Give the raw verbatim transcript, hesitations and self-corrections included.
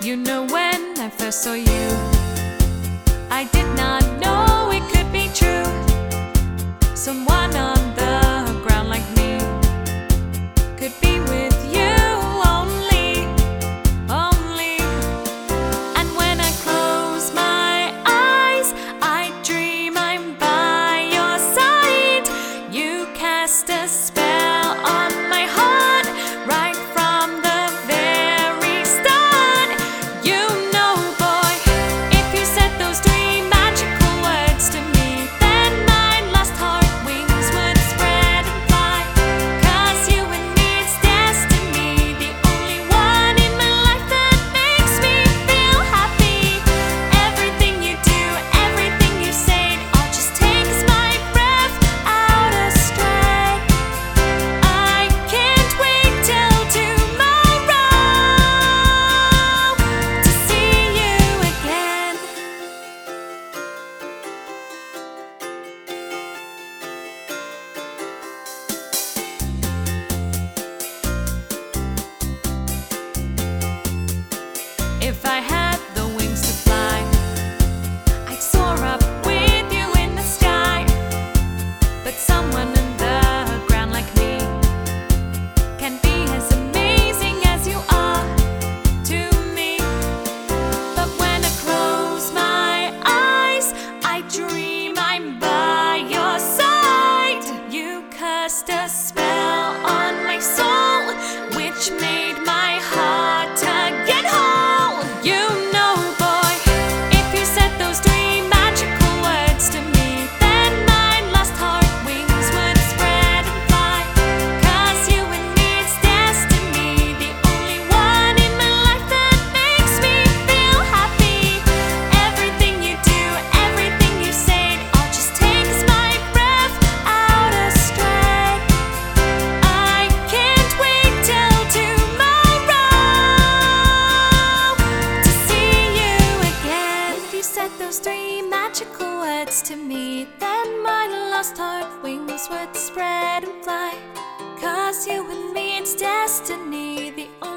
You know, when I first saw you, I did not know it could be true. Someone on the ground like me could be with you only, only. And when I close my eyes, I dream I'm by your side. You cast a spell on my heart right from the very start. You know, boy, if you said those three magical words to me, then my lost heart wings would spread and fly. 'Cause you and me, it's destiny, the only one in my life that makes me feel happy. Everything you do, everything you say, it all just takes my breath out astray. I can't wait till tomorrow to see you again. If I had the wings to fly, I'd soar up with you in the sky. But someone on the ground like me can be as amazing as you are to me. But when I close my eyes, I dream I'm by your side. You cast a spell on my soul, which made my heart to get whole. You know, boy, if you said those three magical words to me, then my lost heart wings would spread and fly. 'Cause you and me, it's destiny, the only one in my life that makes me feel happy. Everything you do, everything you say, it all just takes my breath out astray. I can't wait till tomorrow to see you again. If you said those three magical words to me, then my lost heart wings would spread and fly. 'Cause you and me, it's destiny, the only